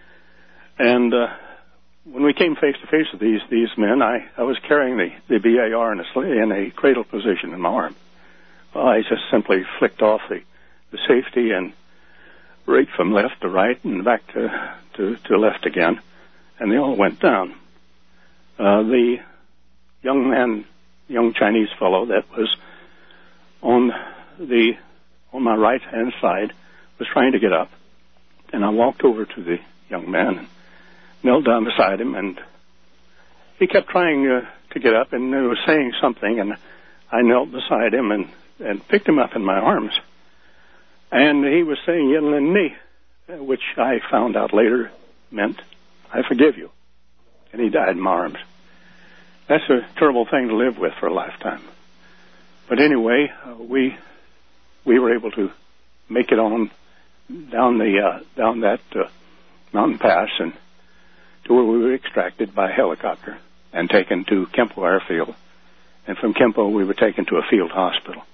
[SPEAKER 4] And uh, when we came face to face with these these men, I, I was carrying the, the B A R in a, in a cradle position in my arm. Well, I just simply flicked off the, the safety and right from left to right and back to, to, to left again, and they all went down. Uh, the young man, young Chinese fellow that was on the on my right hand side was trying to get up, and I walked over to the young man and knelt down beside him, and he kept trying uh, to get up, and he was saying something, and I knelt beside him and, and picked him up in my arms, and he was saying "Yin Lin Ni," which I found out later meant "I forgive you," and he died in my arms. That's a terrible thing to live with for a lifetime. But anyway, uh, we we were able to make it on down the uh, down that uh, mountain pass and to where we were extracted by helicopter and taken to Kempo Airfield, and from Kempo we were taken to a field hospital.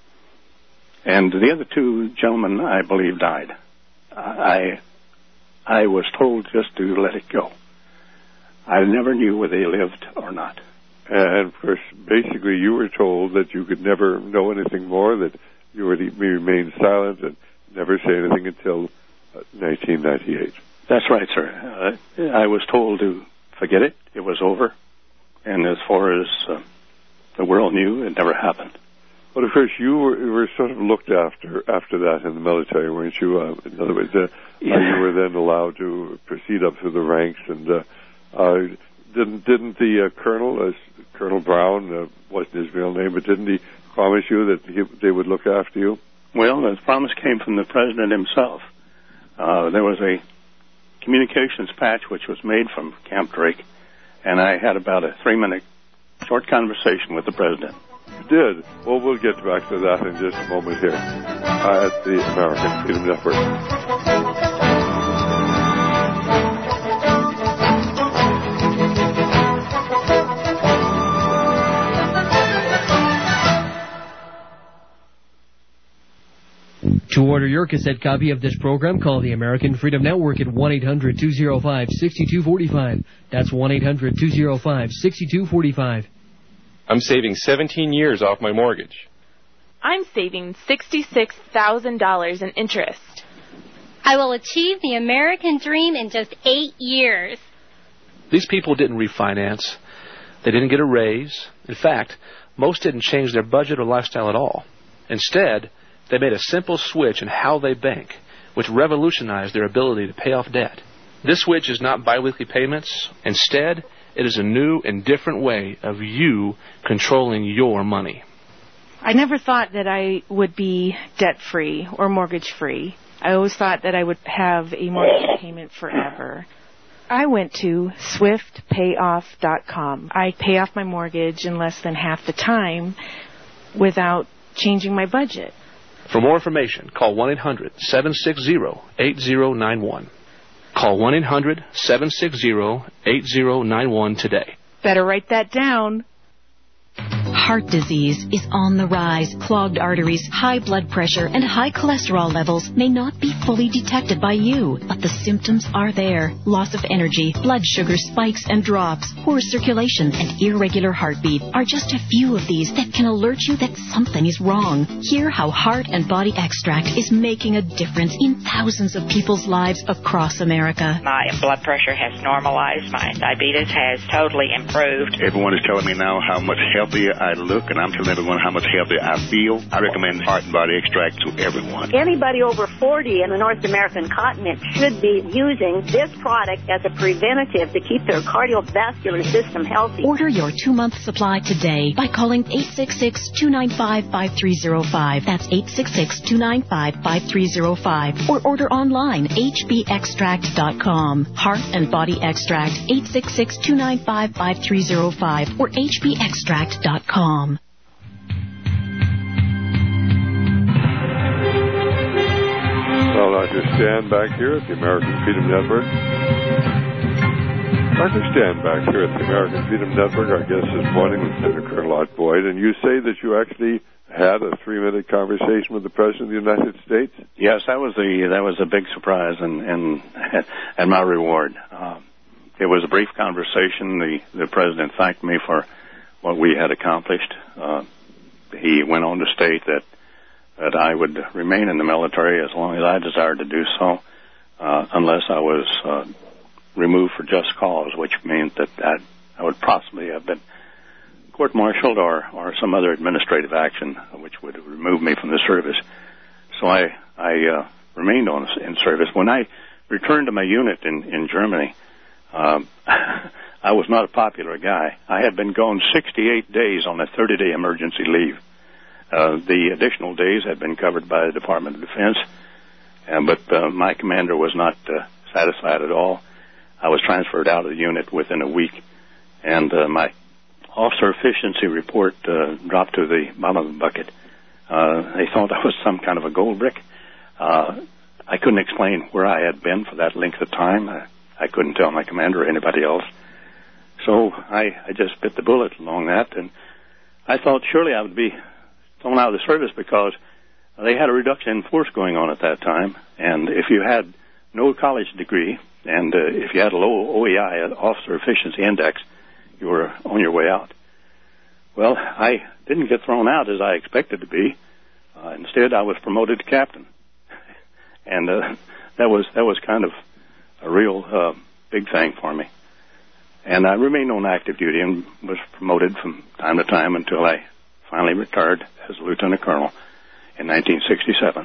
[SPEAKER 4] And the other two gentlemen, I believe, died. I I was told just to let it go. I never knew whether they lived or not.
[SPEAKER 3] And, of course, basically you were told that you could never know anything more, that you were to remain silent and never say anything until uh, nineteen ninety-eight.
[SPEAKER 4] That's right, sir. Uh, I was told to forget it. It was over. And as far as uh, the world knew, it never happened.
[SPEAKER 3] But, of course, you were, you were sort of looked after after that in the military, weren't you? Uh, in other words, uh, yeah. uh, you were then allowed to proceed up through the ranks, and uh, uh, didn't didn't the uh, colonel, uh, Colonel Brown, uh, wasn't his real name, but didn't he promise you that he, they would look after you?
[SPEAKER 4] Well, the promise came from the president himself. Uh, there was a communications patch which was made from Camp Drake, and I had about a three-minute short conversation with the president.
[SPEAKER 3] You did? Well, we'll get back to that in just a moment here uh, at the American Freedom Network.
[SPEAKER 11] To order your cassette copy of this program, call the American Freedom Network at one eight hundred two oh five six two four five. That's one eight hundred two oh five six two four five.
[SPEAKER 7] I'm saving seventeen years off my mortgage.
[SPEAKER 8] I'm saving sixty-six thousand dollars in interest.
[SPEAKER 9] I will achieve the American dream in just eight years.
[SPEAKER 10] These people didn't refinance. They didn't get a raise. In fact, most didn't change their budget or lifestyle at all. Instead, they made a simple switch in how they bank, which revolutionized their ability to pay off debt. This switch is not biweekly payments. Instead, it is a new and different way of you controlling your money.
[SPEAKER 8] I never thought that I would be debt-free or mortgage-free. I always thought that I would have a mortgage payment forever. I went to swift payoff dot com. I pay off my mortgage in less than half the time without changing my budget.
[SPEAKER 10] For more information, call one eight hundred seven six zero eight zero nine one. Call one eight hundred seven six zero eight zero nine one today.
[SPEAKER 8] Better write that down.
[SPEAKER 12] heart disease is on the rise. Clogged arteries, high blood pressure, and high cholesterol levels may not be fully detected by you, but the symptoms are there. Loss of energy, blood sugar spikes and drops, poor circulation, and irregular heartbeat are just a few of these that can alert you that something is wrong. Hear how Heart and Body Extract is making a difference in thousands of people's lives across America.
[SPEAKER 13] My blood pressure has normalized. My diabetes has totally improved.
[SPEAKER 14] Everyone is telling me now how much healthier I look, and I'm telling everyone how much healthier I feel. I recommend Heart and Body Extract to everyone.
[SPEAKER 15] Anybody over forty in the North American continent should be using this product as a preventative to keep their cardiovascular system healthy.
[SPEAKER 12] Order your two-month supply today by calling eight six six, two nine five, five three zero five. That's eight six six, two nine five, five three zero five. Or order online, h b extract dot com. Heart and Body Extract, eight six six, two nine five, five three zero five or h b extract dot com.
[SPEAKER 3] Well, Doctor Stan back here at the American Freedom Network. Doctor Stan back here at the American Freedom Network. Our guest this morning was Senator Colonel Art Boyd, and you say that you actually had a three-minute conversation with the President of the United States?
[SPEAKER 4] Yes, that was the that was a big surprise and and, and my reward. Um, it was a brief conversation. The the President thanked me for what we had accomplished. Uh, he went on to state that that I would remain in the military as long as I desired to do so, uh, unless I was uh, removed for just cause, which means that I, I would possibly have been court-martialed or, or some other administrative action which would remove me from the service. So I, I uh, remained on in service. When I returned to my unit in, in Germany, um, I was not a popular guy. I had been gone sixty-eight days on a thirty-day emergency leave. Uh, the additional days had been covered by the Department of Defense, uh, but uh, my commander was not uh, satisfied at all. I was transferred out of the unit within a week, and uh, my officer efficiency report uh, dropped to the bottom of the bucket. Uh, they thought I was some kind of a gold brick. Uh, I couldn't explain where I had been for that length of time. I, I couldn't tell my commander or anybody else. So I, I just bit the bullet along that, and I thought surely I would be thrown out of the service because they had a reduction in force going on at that time, and if you had no college degree and uh, if you had a low O E I, Officer Efficiency Index, you were on your way out. Well, I didn't get thrown out as I expected to be. Uh, instead, I was promoted to captain, and uh, that was that was kind of a real uh, big thing for me. And I remained on active duty and was promoted from time to time until I finally retired as a lieutenant colonel in nineteen sixty-seven.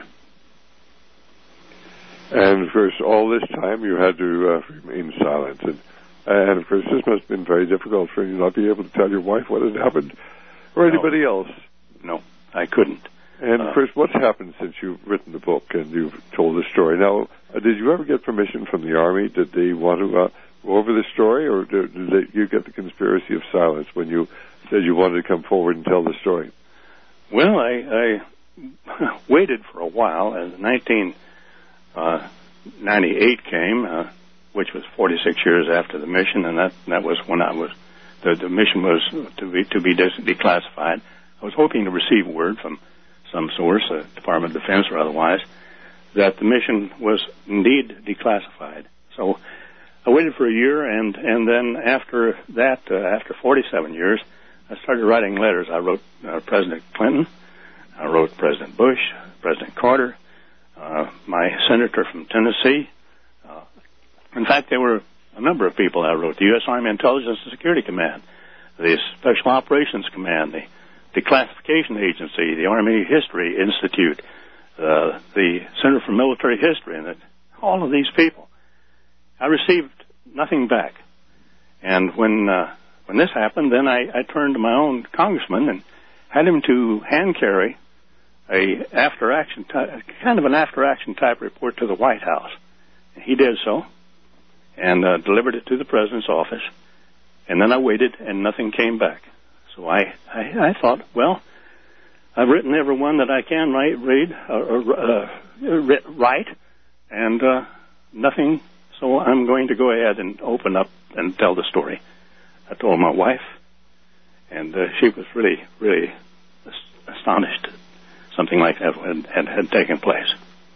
[SPEAKER 3] And of course, all this time you had to uh, remain silent, and and of course, this must have been very difficult for you not to be able to tell your wife what had happened, or anybody
[SPEAKER 4] no.
[SPEAKER 3] else.
[SPEAKER 4] No, I couldn't.
[SPEAKER 3] And
[SPEAKER 4] uh,
[SPEAKER 3] of course, what's happened since you've written the book and you've told the story? Now, uh, did you ever get permission from the Army? Did they want to uh, go over the story, or did, did they, you get the conspiracy of silence when you said you wanted to come forward and tell the story?
[SPEAKER 4] Well, I, I waited for a while, and nineteen ninety-eight came, uh, which was forty-six years after the mission, and that, that was when I was the, the mission was to be to be declassified. I was hoping to receive word from some source, uh, Department of Defense or otherwise, that the mission was indeed declassified. So I waited for a year, and and then after that, uh, after forty-seven years, I started writing letters. I wrote uh, President Clinton, I wrote President Bush, President Carter, uh, my senator from Tennessee. Uh, in fact, there were a number of people I wrote. The U S Army Intelligence and Security Command, the Special Operations Command, the Declassification Agency, the Army History Institute, uh, the Center for Military History, and the, all of these people. I received nothing back. And when uh, when this happened, then I, I turned to my own congressman and had him to hand carry a after action ty- kind of an after action type report to the White House. And he did so and uh, delivered it to the president's office. And then I waited, and nothing came back. So I, I, I thought, well, I've written every one that I can write, read, uh, uh, write, and uh, nothing. So I'm going to go ahead and open up and tell the story. I told my wife, And uh, she was really, really astonished something like that had, had, had taken place.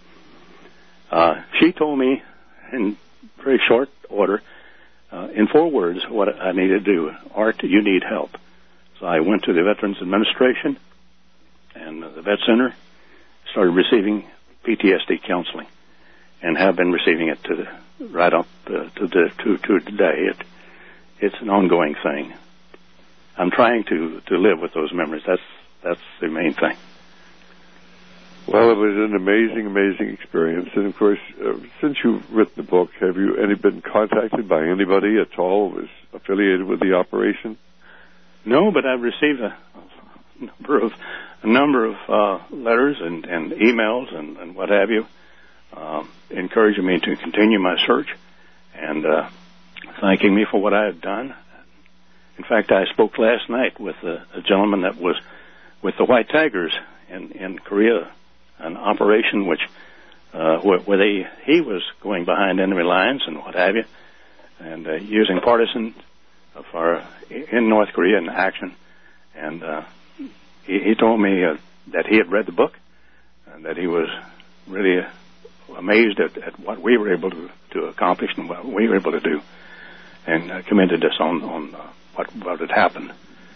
[SPEAKER 4] Uh, she told me in very short order, uh, in four words, what I needed to do. Art, you need help. So I went to the Veterans Administration and the Vet Center, started receiving P T S D counseling, and have been receiving it to the, right up uh, to, the, to, to today. It, it's an ongoing thing. I'm trying to, to live with those memories. That's, that's the main thing.
[SPEAKER 3] Well, it was an amazing, amazing experience. And, of course, uh, since you've written the book, have you any been contacted by anybody at all who was affiliated with the operation?
[SPEAKER 4] No, but I've received a number of a number of uh, letters and, and emails and, and what have you, uh, encouraging me to continue my search and uh, thanking me for what I had done. In fact, I spoke last night with a, a gentleman that was with the White Tigers in, in Korea, an operation which uh, where, where they he was going behind enemy lines and what have you, and uh, using partisans for in North Korea in action. And uh, he, he told me uh, that he had read the book and that he was really amazed at, at what we were able to, to accomplish and what we were able to do, and uh, commended us on on uh, what what had happened.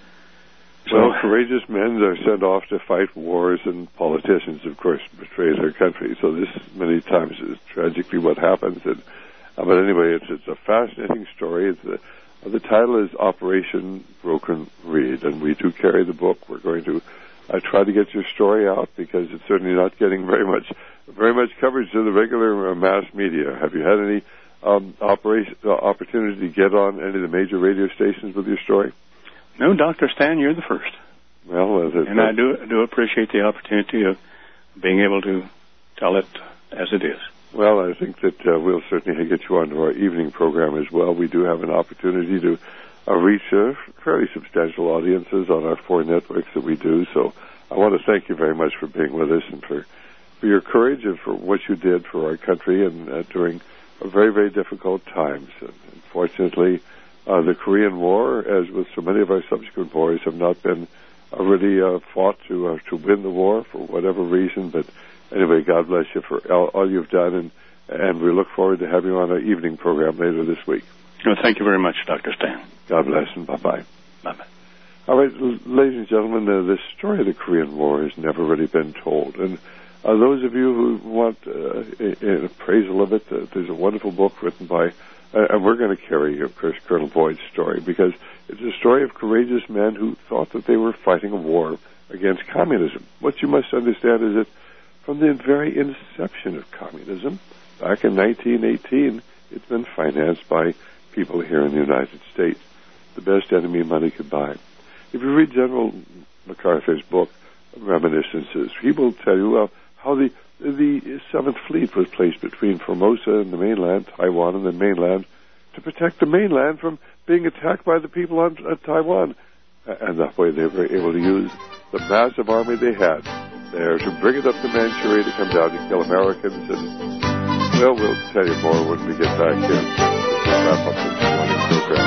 [SPEAKER 3] Well, courageous men are sent off to fight wars, and politicians, of course, betray their country. So this, many times, is tragically what happens. And, uh, but anyway, it's it's a fascinating story. It's a, uh, the title is Operation Broken Reed, and we do carry the book. We're going to uh, try to get your story out because it's certainly not getting very much very much coverage to the regular uh, mass media. Have you had any um, operation uh, opportunity to get on any of the major radio stations with your story?
[SPEAKER 4] No, Doctor Stan, you're the first.
[SPEAKER 3] Well, as
[SPEAKER 4] and I do do appreciate the opportunity of being able to tell it as it is.
[SPEAKER 3] Well, I think that uh, we'll certainly get you onto our evening program as well. We do have an opportunity to uh, reach uh, fairly substantial audiences on our four networks that we do. So I want to thank you very much for being with us and for, for your courage and for what you did for our country and uh, during a very, very difficult times. And unfortunately, Uh, the Korean War, as with so many of our subsequent wars, have not been uh, really uh, fought to uh, to win the war for whatever reason. But anyway, God bless you for all, all you've done, and and we look forward to having you on our evening program later this week.
[SPEAKER 4] Well, thank you very much, Doctor Stan.
[SPEAKER 3] God bless, and bye-bye.
[SPEAKER 4] Bye-bye.
[SPEAKER 3] All right, l- ladies and gentlemen, uh, the story of the Korean War has never really been told. And uh, those of you who want uh, an appraisal of it, uh, there's a wonderful book written by Uh, and we're going to carry, of course, Colonel Boyd's story, because it's a story of courageous men who thought that they were fighting a war against communism. What you must understand is that from the very inception of communism, back in nineteen eighteen, it's been financed by people here in the United States. The best enemy money could buy. If you read General MacArthur's book, Reminiscences, he will tell you uh, how the The Seventh Fleet was placed between Formosa and the mainland, Taiwan and the mainland, to protect the mainland from being attacked by the people on uh, Taiwan. Uh, and that way they were able to use the massive army they had there to bring it up to Manchuria to come down to kill Americans. And, well, we'll tell you more when we get back here. We'll wrap up this morning program.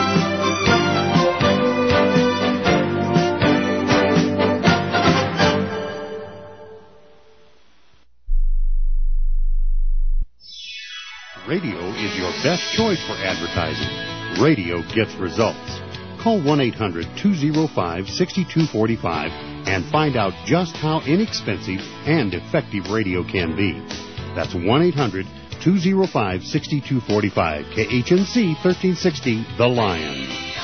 [SPEAKER 1] Radio is your best choice for advertising. Radio gets results. Call one eight hundred two oh five six two four five and find out just how inexpensive and effective radio can be. That's one eight hundred two oh five six two four five. K H N C thirteen sixty, The Lion.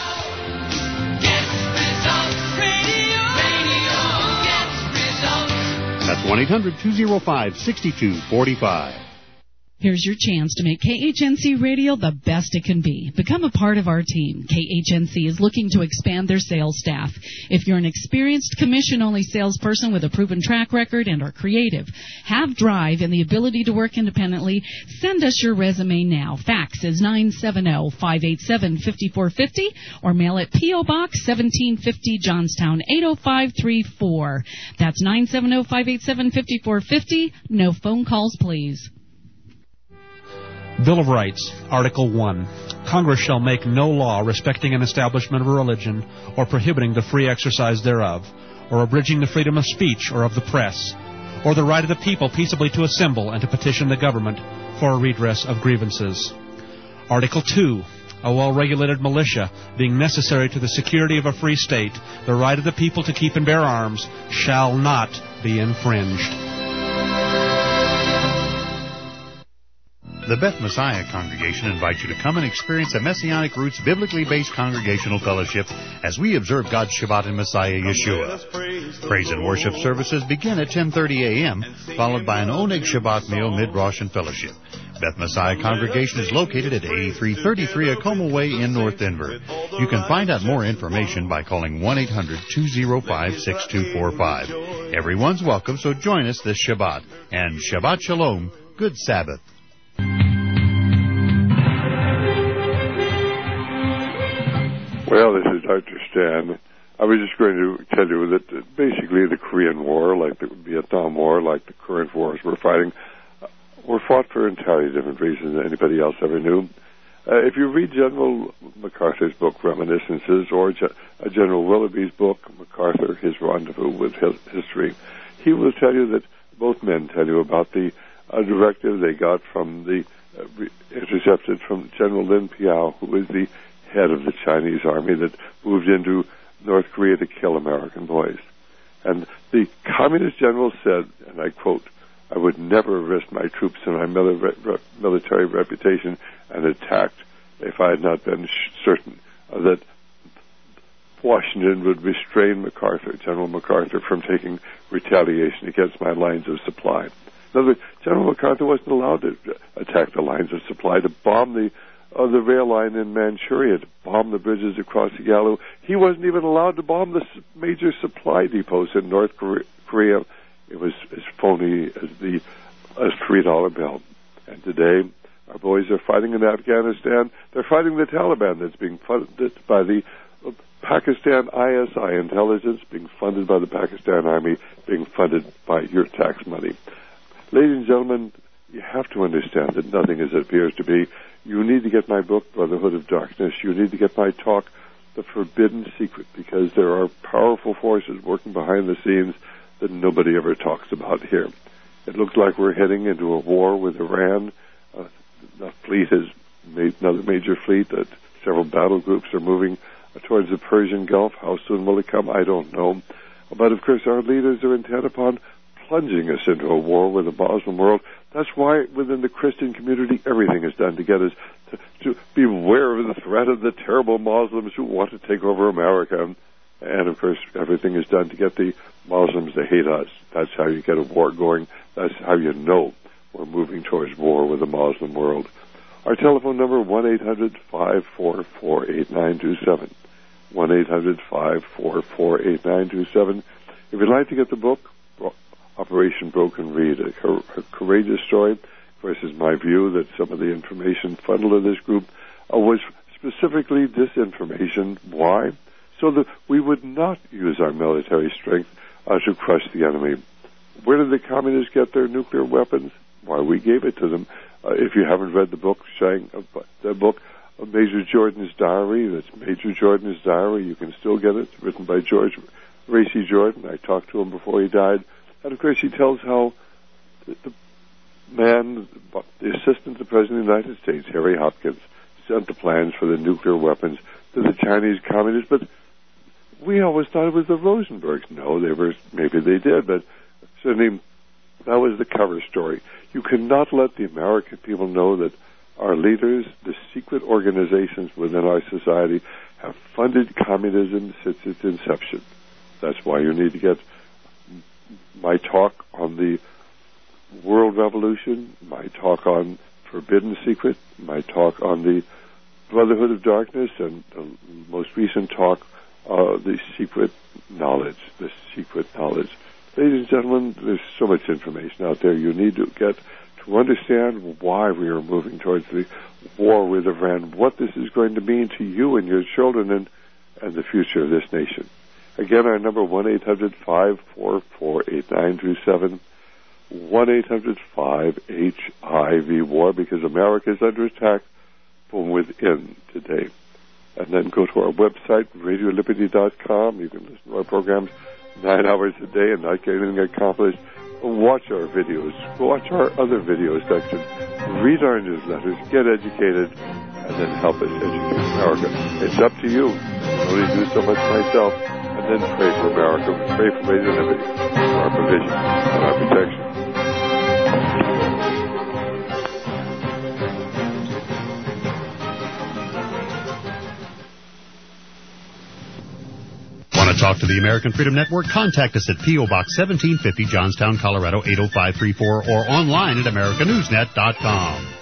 [SPEAKER 1] That's one eight hundred two oh five six two four five.
[SPEAKER 5] Here's your chance to make K H N C Radio the best it can be. Become a part of our team. K H N C is looking to expand their sales staff. If you're an experienced commission-only salesperson with a proven track record and are creative, have drive and the ability to work independently, send us your resume now. Fax is nine seven zero, five eight seven, five four five zero or mail at P O. Box seventeen fifty, Johnstown eight oh five three four. That's nine seven zero, five eight seven, five four five zero. No phone calls, please.
[SPEAKER 16] Bill of Rights, Article one. Congress shall make no law respecting an establishment of a religion or prohibiting the free exercise thereof, or abridging the freedom of speech or of the press, or the right of the people peaceably to assemble and to petition the government for a redress of grievances. Article two. A well-regulated militia, being necessary to the security of a free state, the right of the people to keep and bear arms, shall not be infringed.
[SPEAKER 1] The Beth Messiah Congregation invites you to come and experience a Messianic Roots biblically based congregational fellowship as we observe God's Shabbat in Messiah Yeshua. Praise and worship services begin at ten thirty a.m., followed by an Oneg Shabbat meal, Midrash, and fellowship. Beth Messiah Congregation is located at eighty-three thirty-three Acoma Way in North Denver. You can find out more information by calling one eight hundred two oh five six two four five. Everyone's welcome, so join us this Shabbat. And Shabbat Shalom, good Sabbath.
[SPEAKER 3] Well, this is Doctor Stan. I was just going to tell you that basically the Korean War, like the Vietnam War, like the current wars we're fighting, were fought for entirely different reasons than anybody else ever knew. Uh, if you read General MacArthur's book, Reminiscences, or Ge- uh, General Willoughby's book, MacArthur, His Rendezvous with His History, he will tell you that both men tell you about the uh, directive they got from the, uh, re- intercepted from General Lin Piao, who was the head of the Chinese army that moved into North Korea to kill American boys. And the communist general said, and I quote, "I would never risk my troops and my mili- military reputation and attacked if I had not been sh- certain uh, that Washington would restrain MacArthur, General MacArthur, from taking retaliation against my lines of supply." In other words, General MacArthur wasn't allowed to attack the lines of supply, to bomb the of the rail line in Manchuria, to bomb the bridges across the Yalu. He wasn't even allowed to bomb the major supply depots in North Korea. It was as phony as the as three dollar bill. And today, our boys are fighting in Afghanistan. They're fighting the Taliban that's being funded by the Pakistan I S I intelligence, being funded by the Pakistan Army, being funded by your tax money. Ladies and gentlemen, you have to understand that nothing as it appears to be. You need to get my book, Brotherhood of Darkness. You need to get my talk, The Forbidden Secret, because there are powerful forces working behind the scenes that nobody ever talks about here. It looks like we're heading into a war with Iran. Uh, the fleet has made another major fleet. Uh, several battle groups are moving uh, towards the Persian Gulf. How soon will it come? I don't know. But, of course, our leaders are intent upon plunging us into a war with the Muslim world. That's why within the Christian community, everything is done to get us to, to beware of the threat of the terrible Muslims who want to take over America. And, of course, everything is done to get the Muslims to hate us. That's how you get a war going. That's how you know we're moving towards war with the Muslim world. Our telephone number, one eight hundred five four four eight nine two seven. one eight hundred five four four eight nine two seven. If you'd like to get the book, Operation Broken Reed, a, co- a courageous story. Of course, it's my view that some of the information funneled to this group uh, was specifically disinformation. Why? So that we would not use our military strength uh, to crush the enemy. Where did the communists get their nuclear weapons? Why, we gave it to them. Uh, if you haven't read the book, Shang, uh, the book uh, Major Jordan's Diary, that's Major Jordan's Diary, you can still get it. It's written by George Racy Jordan. I talked to him before he died. And, of course, he tells how the, the man, the assistant to the President of the United States, Harry Hopkins, sent the plans for the nuclear weapons to the Chinese communists. But we always thought it was the Rosenbergs. No, they were, maybe they did, but certainly that was the cover story. You cannot let the American people know that our leaders, the secret organizations within our society, have funded communism since its inception. That's why you need to get my talk on the World Revolution, my talk on Forbidden Secret, my talk on the Brotherhood of Darkness, and the most recent talk, uh, the Secret Knowledge, the Secret Knowledge. Ladies and gentlemen, there's so much information out there. You need to get to understand why we are moving towards the war with Iran, what this is going to mean to you and your children and, and the future of this nation. Again, our number, one eight hundred five four four eight nine two seven, one eight hundred five H I V war, because America is under attack from within today. And then go to our website, radio liberty dot com. You can listen to our programs nine hours a day and not get anything accomplished. Watch our videos. Watch our other video section. Read our newsletters. Get educated. And then help us educate America. It's up to you. I can only do so much myself. And then pray for America. Pray for Radio Liberty, for our provision and our protection.
[SPEAKER 1] Want to talk to the American Freedom Network? Contact us at P O. Box seventeen fifty, Johnstown, Colorado eight oh five three four, or online at america news net dot com.